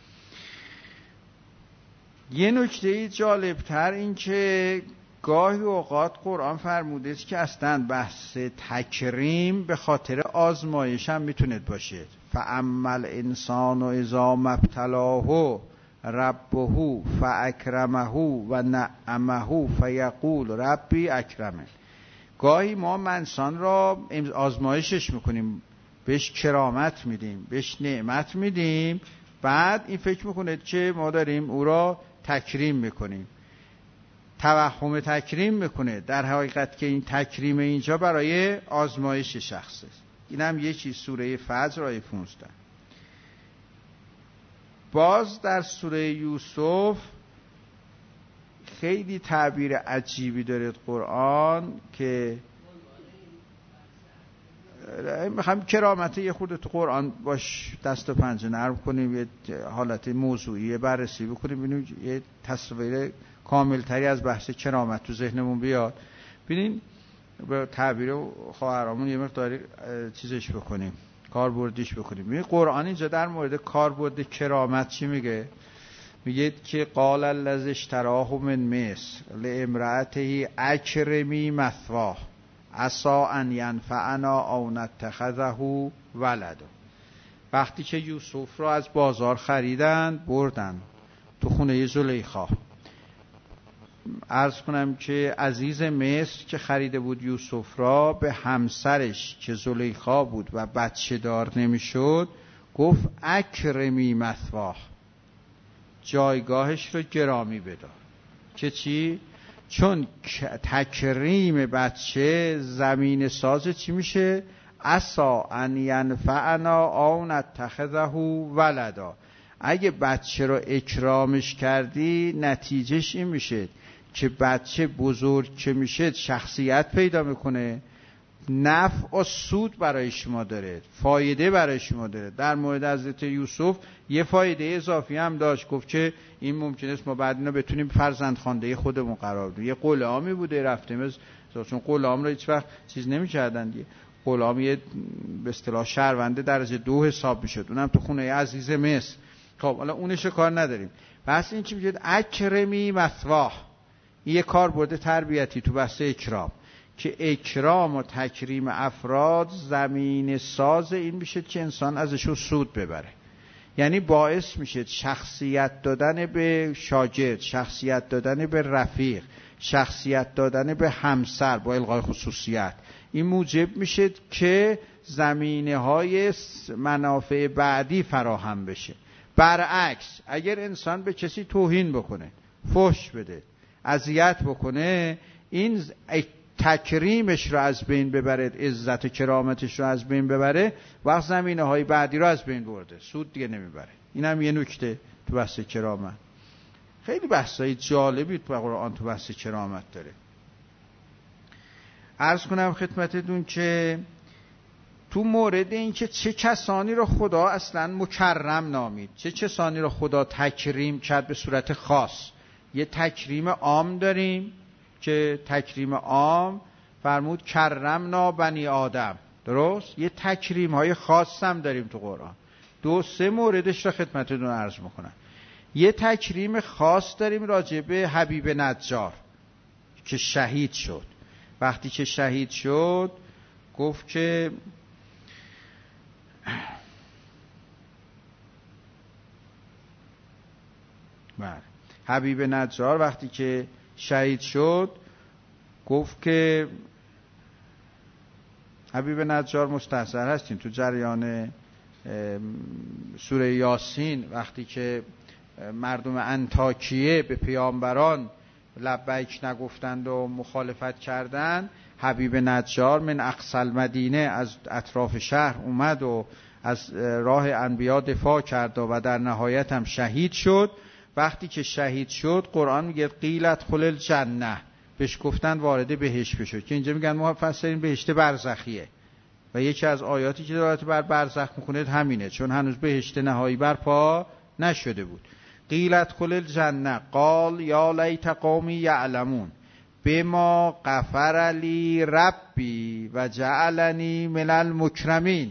یه نکته جالب تر این که گاهی اوقات قرآن فرموده است که اصلا بحث تکریم به خاطر آزمایش هم میتونه باشه. فاما الانسان اذا ما ابتلاه ربه فاکرمه و نعمه فیقول ربی اکرمن. گاهی ما انسان را آزمایشش میکنیم، بهش کرامت میدیم، بهش نعمت میدیم، بعد این فکر میکنه که ما داریم او را تکریم میکنیم، توهم تکریم میکنه، در حقیقت که این تکریم اینجا برای آزمایش شخص است. این هم یه چیز. سوره فجر آیه پانزده. باز در سوره یوسف خیلی تعبیر عجیبی داره قرآن که میخوام کرامت یه خورده تو قرآن باش دست و پنجه نرم کنیم، یه حالت موضوعی بررسی بکنیم، ببینیم یه تصویر کاملتری از بحث کرامت تو ذهنمون بیاد. ببینین به تعبیر خواهرامون یه مقداری چیزش بکنیم، کاربردیش بکنیم. ببین قرآن اینجا در مورد کاربرد کرامت چی میگه؟ میگه که قال الذی اشتراه من مصر لامرأته اکرمی مثواه عسى ان ینفعنا او نتخذه ولدا. وقتی که یوسف را از بازار خریدن بردن تو خونه زلیخا. عرض کنم که عزیز مصر که خریده بود یوسف را به همسرش که زلیخا بود و بچه دار نمیشد گفت اکرمی مثواه، جایگاهش رو گرامی بدار. که چی؟ چون تکریم بچه زمین ساز چی میشه؟ عسى ان ینفعنا او نتخذه ولدا. اگه بچه رو اکرامش کردی نتیجهش این میشه که بچه بزرگ که میشه شخصیت پیدا میکنه، نفع و سود برای شما داره، فایده برای شما داره. در مورد حضرت یوسف یه فایده اضافی هم داشت، گفت که این ممکنه است ما بعد اینا بتونیم فرزند خوانده خودمون قرار بدیم. یه غلامی بوده رفته مثل، چون غلام رو هیچ وقت چیز نمی‌کردن دیگه، غلام یه به اصطلاح شهرونده درجه دو حساب میشد، اونم تو خونه عزیز مصر. خب حالا اونش کار نداریم. پس این چی میشه؟ اکرمی مثواه. این یه کار برده تربیتی تو بحث اکرام، که اکرام و تکریم افراد زمین ساز این میشه که انسان ازشون سود ببره. یعنی باعث میشه شخصیت دادن به شاگرد، شخصیت دادن به رفیق، شخصیت دادن به همسر با الغای خصوصیت. این موجب میشه که زمینه های منافع بعدی فراهم بشه. برعکس اگر انسان به کسی توهین بکنه، فحش بده، اذیت بکنه، این تکریمش رو از بین ببره، عزت و کرامتش رو از بین ببره، وقت زمینه های بعدی رو از بین برده، سود دیگه نمیبره. این هم یه نکته تو بحث کرامت. خیلی بحثای جالبی تو قرآن تو بحث کرامت داره. عرض کنم خدمتتون که تو مورد این که چه کسانی رو خدا اصلا مکرم نامید، چه کسانی رو خدا تکریم کرد به صورت خاص. یه تکریم عام داریم که تکریم عام فرمود کرمنا بنی آدم، درست؟ یه تکریم های خاص هم داریم تو قرآن. دو سه موردش رو خدمتتون عرض میکنم. یه تکریم خاص داریم راجع به حبیب نجار که شهید شد. وقتی که شهید شد گفت که بله، حبیب نجار وقتی که شهید شد گفت که حبیب نجار مستحضر هستیم تو جریان سوره یاسین، وقتی که مردم انطاکیه به پیامبران لبیک نگفتند و مخالفت کردند، حبیب نجار من اقصی المدینه از اطراف شهر اومد و از راه انبیا دفاع کرد و در نهایت هم شهید شد. وقتی که شهید شد قرآن میگه قیلت خل الجنه، بهش گفتن وارد بهشت بشد، که اینجا میگن مفسرین بهشت برزخیه و یکی از آیاتی که دارد بر برزخ میکنه همینه، چون هنوز بهشت نهایی برپا نشده بود. قیلت خل الجنه قال یا لیت قومی یعلمون بما غفر لی ربی و جعلنی من المکرمین.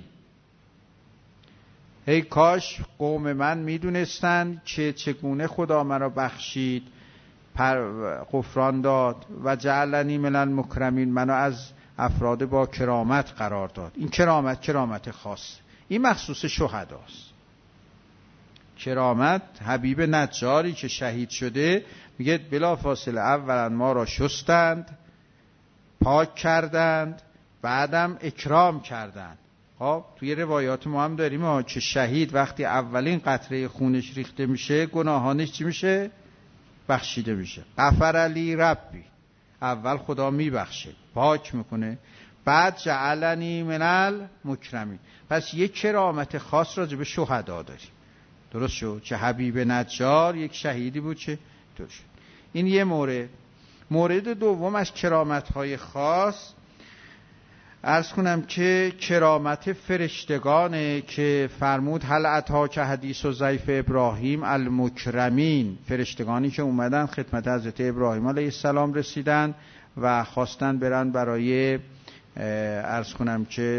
ای کاش قوم من میدونستند که چگونه خدا مرا بخشید، غفران داد، و جعلنی من المکرمین، منو از افراد با کرامت قرار داد. این کرامت کرامت خاص، این مخصوص شهداست. کرامت حبیب نجاری که شهید شده میگه بلا فاصله اولا ما را شستند، پاک کردند، بعدم اکرام کردند. خب توی روایات ما هم داریم ها که شهید وقتی اولین قطره خونش ریخته میشه گناهانش چی میشه؟ بخشیده میشه. غفر لی ربی، اول خدا میبخشه، پاک میکنه، بعد جعلنی من المکرمین. پس یک کرامت خاص راجع به شهدا داریم. درست شد که حبیب نجار یک شهیدی بود چه درست شد. این یه مورد. مورد دوم از کرامت‌های خاص عرض کنم که کرامت فرشتگانه که فرمود هل اتاک حدیث و ضیف ابراهیم المکرمین، فرشتگانی که اومدن خدمت حضرت ابراهیم علیه السلام رسیدن و خواستن برن برای عرض کنم که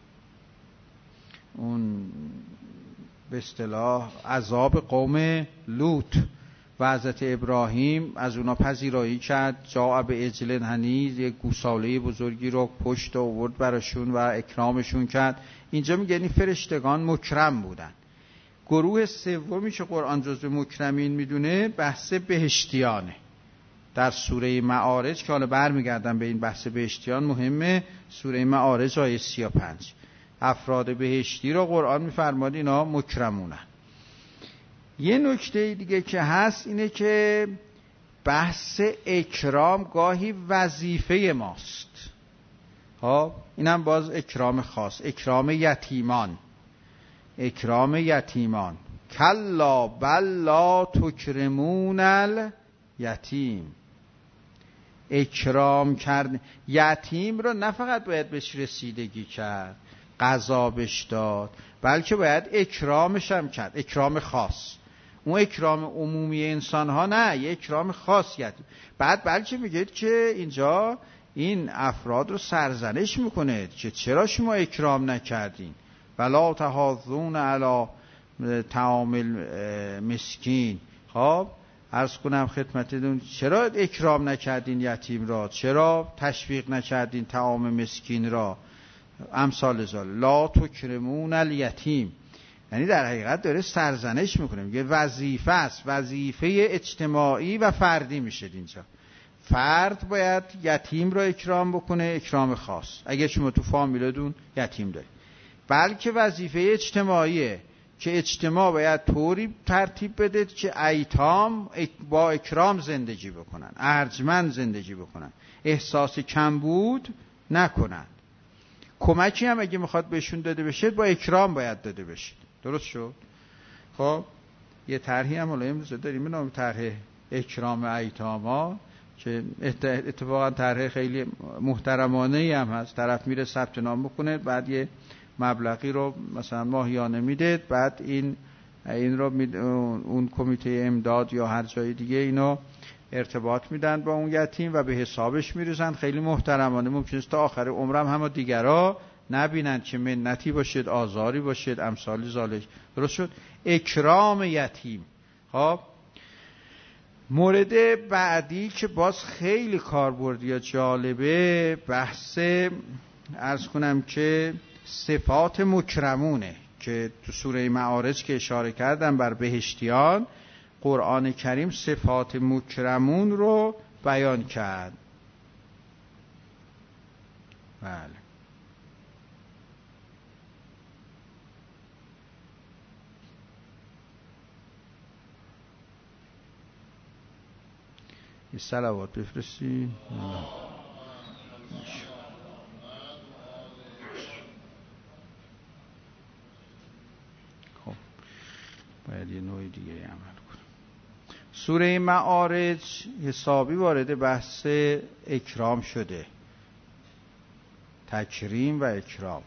اون به اصطلاح عذاب قوم لوط، و حضرت ابراهیم از اونا پذیرایی کرد، جاء بعجل حنیذ، یک گوساله بزرگی رو پشت آورد براشون و اکرامشون کرد. اینجا میگه این فرشتگان مکرم بودن. گروه سومی که قرآن جزو مکرمین میدونه بحث بهشتیانه. در سوره معارج که حالا برمیگردم به این بحث بهشتیان مهمه، سوره معارج آیه سی و پنج افراد بهشتی رو قرآن میفرماد اینا مکرمونن. یه نکته دیگه که هست اینه که بحث اکرام گاهی وظیفه ماست. ها اینم باز اکرام خاص، اکرام یتیمان. اکرام یتیمان کلا بل لا تکرمون الیتیم. اکرام کرد یتیم رو نه فقط باید بهش رسیدگی کرد، غذا بهش داد، بلکه باید اکرامش هم کرد، اکرام خاص. اون اکرام عمومی انسان ها نه، یه اکرام خاص یتیم. بعد بلکه میگه که اینجا این افراد رو سرزنش میکنه که چرا شما اکرام نکردین، ولا تحاضون علی طعام مسکین. خب عرض کنم خدمتتون چرا اکرام نکردین یتیم را، چرا تشویق نکردین طعام مسکین را، امثال ذال. لا تکرمون الیتیم، یعنی در حقیقت داره سرزنش میکنه، میگه وظیفه است، وظیفه اجتماعی و فردی میشه. اینجا فرد باید یتیم را اکرام بکنه، اکرام خاص، اگه شما تو فامیلتون یتیم دارید. بلکه وظیفه اجتماعیه که اجتماع باید طوری ترتیب بده که ایتام با اکرام زندگی بکنن، ارجمند زندگی بکنن، احساس کمبود نکنن. کمکی هم اگه میخواد بهشون داده بشه با اکرام باید داده بشه. درست شد؟ خب یه طرحی هم الان امروز داریم به نام طرح اکرام ایتاما که اتفاقا طرح خیلی محترمانه هم هست. طرف میره ثبت نام بکنه، بعد یه مبلغی رو مثلا ماهیانه میده، بعد این این رو اون کمیته امداد یا هر جای دیگه اینو ارتباط میدن با اون یتیم و به حسابش میریزن. خیلی محترمانه. ممکنه تا آخر عمرم هم دیگرا نبینن که منتی باشید، آزاری باشید، امثال ذالک. درست شد؟ اکرام یتیم. خب مورد بعدی که باز خیلی کاربردی یا جالبه، بحث عرض کنم که صفات مکرمونه که تو سوره معارج که اشاره کردم بر بهشتیان، قرآن کریم صفات مکرمون رو بیان کرد. بله. یه صلوات بفرستی. سوره معارج حسابی وارد بحث اکرام شده، تکریم و اکرام.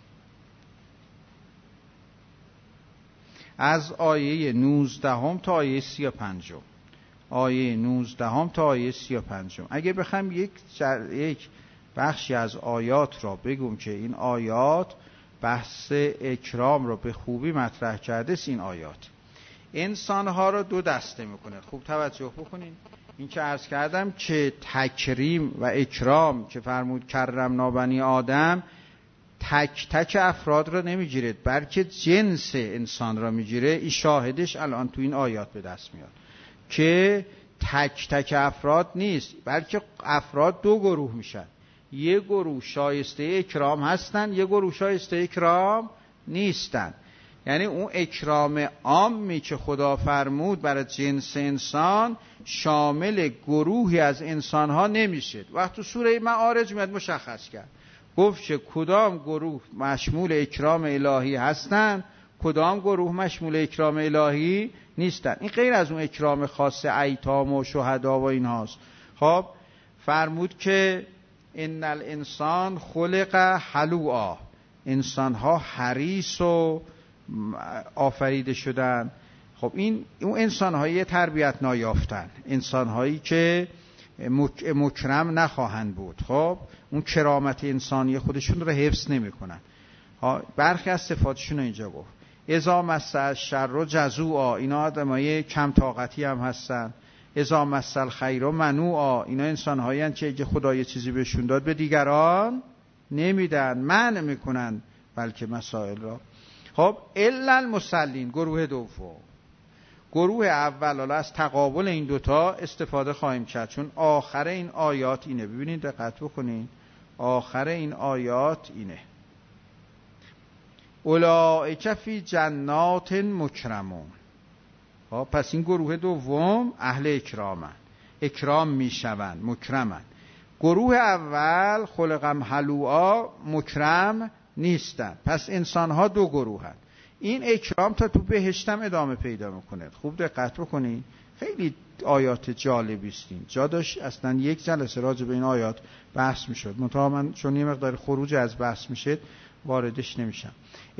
از آیه نوزدهم تا آیه سی و پنجم، آیه نوزدهم تا آیه سی و پنجم. اگه بخوام یک جر... یک بخشی از آیات را بگم که این آیات بحث اکرام را به خوبی مطرح کرده است، این آیات انسانها را دو دسته میکنه. خوب توجه بکنین. این که عرض کردم که تکریم و اکرام که فرمود کرمنا بنی آدم، تک تک افراد را نمیگیره بلکه جنس انسان را میگیره. این شاهدش الان تو این آیات به دست میاد که تک تک افراد نیست، بلکه افراد دو گروه میشن. یه گروه شایسته اکرام هستن، یه گروه شایسته اکرام نیستن. یعنی اون اکرام عامی که خدا فرمود برای جنس انسان شامل گروهی از انسانها نمیشه. وقتی تو سوره معارج میاد مشخص کرد، گفت که کدام گروه مشمول اکرام الهی هستن، کدام گروه مشمول اکرام الهی نیستن. این غیر از اون اکرام خاص ایتام و شهدا و این هاست. خب فرمود که ان الانسان خلق هلوعا، انسان ها حریص و آفریده شدن. خب این اون انسان هایی تربیت نایافتن، انسان هایی که مکرم نخواهند بود. خب اون کرامت انسانی خودشون رو حفظ نمی کنن. برخی از صفاتشون رو اینجا گفت. اذا مس الشر جزوعا، اینا آدمای کم طاقتی هم هستن. اذا مس الخیر منوعا، اینا انسان هایی هستن که اگه خدا یه چیزی بهشون داد به دیگران نمیدن، منع میکنن بلکه مسائل را. خب الا المصلین، گروه دوم. گروه اول، حالا از تقابل این دوتا استفاده خواهیم کرد، چون آخر این آیات اینه. ببینید دقت بکنین، آخر این آیات اینه: اولئک فی جنات مکرمون. خب پس این گروه دوم اهل اکرامن، اکرام میشون، مکرمن. گروه اول خلقم هلوعا، مکرم نیستن. پس انسان ها دو گروه هست. این اکرام تا تو بهشتم ادامه پیدا میکنه. خوب دقت بکنید، خیلی آیات جالبی است. جا داشت اصلا یک جلسه راجع به این آیات بحث میشد، منتها من چون یه مقدار خروج از بحث میشه واردش نمیشم.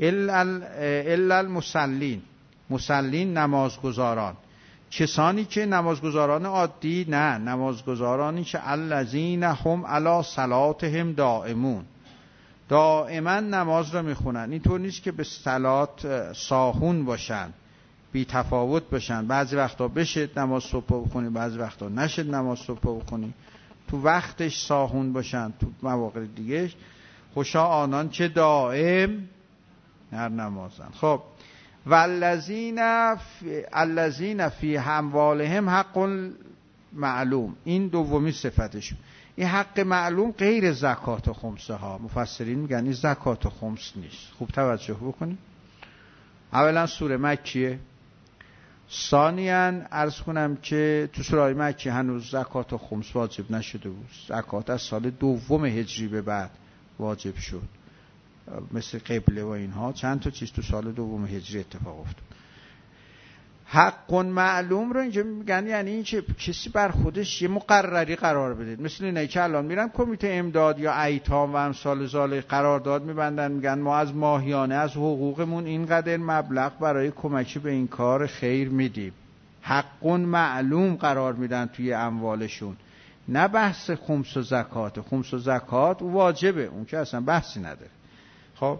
الا المصلین، مسلین نمازگزاران، کسانی که نمازگزاران عادی نه، نمازگزارانی که الذین هم علی صلاتهم دائمون، دائما نماز را میخونن. اینطور نیست که به صلات ساهون باشن، بی تفاوت باشن. بعضی وقتا بشه نماز صبح بخونی، بعضی وقتا نشه نماز صبح بخونی. تو وقتش ساهون باشن، تو مواقع دیگه. خوشا آنان که دائم هر نمازن. خب والذین فی الذین فی اموالهم حق معلوم، این دومی صفتشون. این حق معلوم غیر زکات و خمسه ها. مفسرین میگن این زکات و خمس نیست. خوب توجه بکنید. اولا سوره مکیه، ثانیاً عرض کنم که تو سوره مکی هنوز زکات و خمس واجب نشده بود. زکات از سال دوم هجری به بعد واجب شد، مثل قبله و اینها چند تا چیز تو سال دوم هجری اتفاق افتاد. حق معلوم رو اینجا میگن یعنی این که کسی بر خودش یه مقرری قرار بده. مثل اینه که الان میرن کمیته امداد یا ایتام و امثال ذالک قرارداد میبندن، میگن ما از ماهیانه از حقوقمون اینقدر مبلغ برای کمکی به این کار خیر میدیم. حق معلوم قرار میدن توی اموالشون، نه بحث خمس و زکات. خمس و زکات واجبه، اون که اصلا بحثی نداره. خب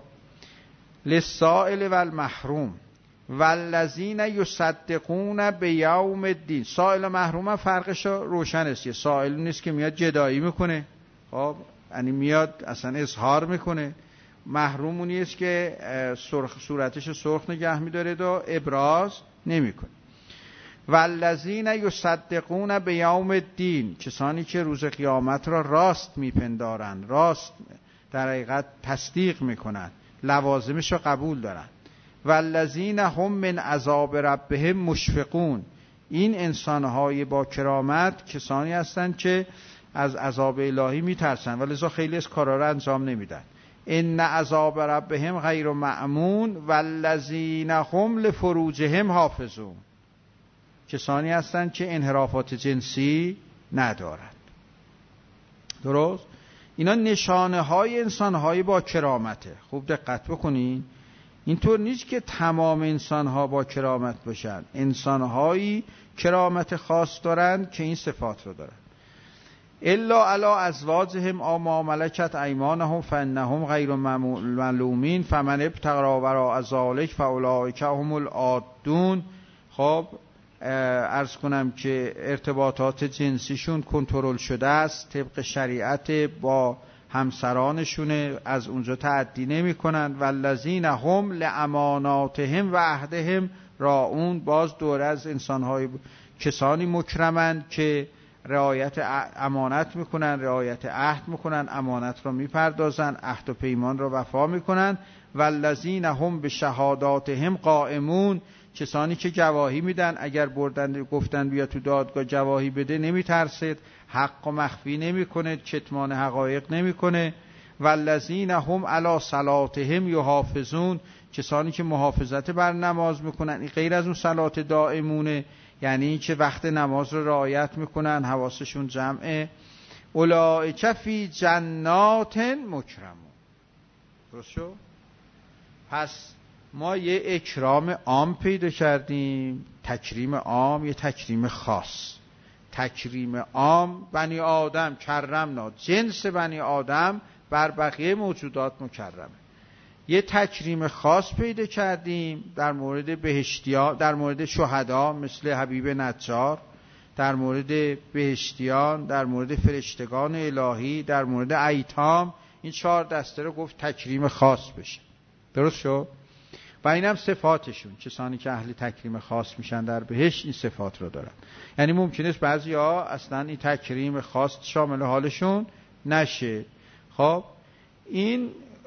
للسائل و المحروم والذین یصدقون بیوم الدین. سائل و محروم فرقش روشن است. سائل نیست که میاد جدایی میکنه، خب یعنی میاد اصلا اظهار میکنه. محروم نیست که سرخ صورتش سرخ نگه میداره و ابراز نمیکنه. والذین یصدقون بیوم الدین، کسانی که روز قیامت را راست میپندارند، راست در حقیقت تصدیق میکنند، لوازمش را قبول دارند. والذین هم من عذاب ربهم مشفقون، این انسانهای با کرامت کسانی هستند که از عذاب الهی میترسن و لذا خیلی از کارا را انجام نمیدن. ان عذاب ربهم غیر مأمون والذین هم لفروجهم حافظون. کسانی هستند که انحرافات جنسی ندارند. درست؟ اینا نشانه های انسان های با کرامته. خوب دقت بکنین، اینطور نیست که تمام انسان ها با کرامت باشن. انسان هایی کرامت خاص دارند که این صفات رو دارن. الا علی ازواجهم او ما ملکت ایمانهم فانهم غیر ملومین فمن ابتغی وراء ذلک فاولئک هم العادون. خب عرض کنم که ارتباطات جنسیشون کنترل شده است، طبق شریعت با همسرانشونه، از اونجا تعدی نمی کنند. والذین هم لاماناتهم و عهدهم راعون. باز دور از انسان‌های کسانی مکرمند که رعایت امانت میکنن، رعایت عهد میکنن، امانت را میپردازن، عهد و پیمان را وفا میکنن. والذین هم به شهاداتهم قائمون. کسانی که گواهی میدن، اگر بردن گفتن بیا تو دادگاه گواهی بده، نمیترسد، حق و مخفی نمیکنه، کتمان حقایق نمیکنه. والذین هم علی صلاتهم یحافظون. کسانی که محافظت بر نماز میکنن، این غیر از اون صلات دائمونه، یعنی این که وقت نماز رو رعایت میکنن، حواسشون جمعه. اولئک فی جنات مکرمون. درست شد؟ پس ما یه اکرام عام پیدا کردیم، تکریم عام، یه تکریم خاص. تکریم عام بنی آدم کرمنا، جنس بنی آدم بر بقیه موجودات مکرمه. یه تکریم خاص پیدا کردیم در مورد بهشتیان، در مورد شهدا مثل حبیب نجار، در مورد بهشتیان، در مورد فرشتگان الهی، در مورد ایتام. این چهار دسته رو گفت تکریم خاص بشه. درست شد؟ و این هم صفاتشون، کسانی که اهل تکریم خاص میشن در بهشت این صفات رو دارن. یعنی ممکنه است بعضی ها اصلا این تکریم خاص شامل حالشون نشه. خب این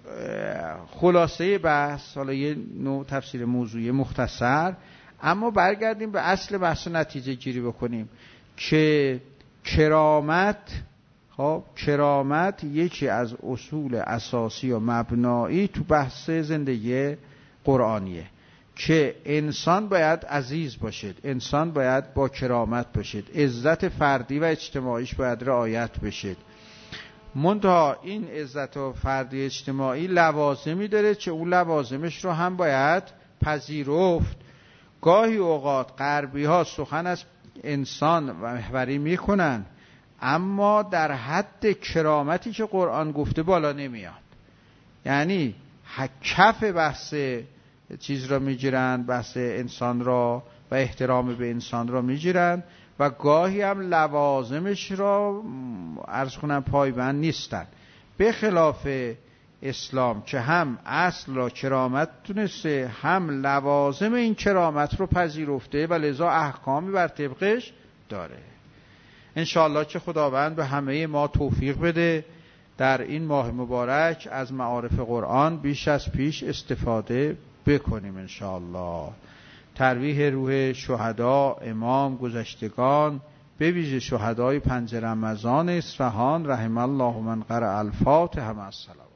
خلاصه بحث، حالا یه نوع تفسیر موضوعی مختصر، اما برگردیم به اصل بحث و نتیجه گیری بکنیم که کرامت، خب کرامت یکی از اصول اساسی و مبنایی تو بحث زندگی قرآنیه که انسان باید عزیز باشد، انسان باید با کرامت باشد، عزت فردی و اجتماعیش باید رعایت بشد. منتها این عزت و فردی اجتماعی لوازمی داره که اون لوازمش رو هم باید پذیرفت. گاهی اوقات غربی ها سخن از انسان محوری میکنن، اما در حد کرامتی که قرآن گفته بالا نمیاد. یعنی کف بحث چیز را میگیرن، بحث انسان را و احترام به انسان را میگیرن و گاهی هم لوازمش را عرض کنم پایبند نیستن. به خلاف اسلام که هم اصل را کرامت تونسته، هم لوازم این کرامت رو پذیرفته و لذا احکامی بر طبقش داره. انشاءالله که خداوند به همه ما توفیق بده در این ماه مبارک از معارف قرآن بیش از پیش استفاده بکنیم انشاءالله. ترویح روح شهدا، امام، گذشتگان، به ویژه شهدای پنج رمضان اصفهان، رحم الله من قرأ الفاتحه مع الصلوات.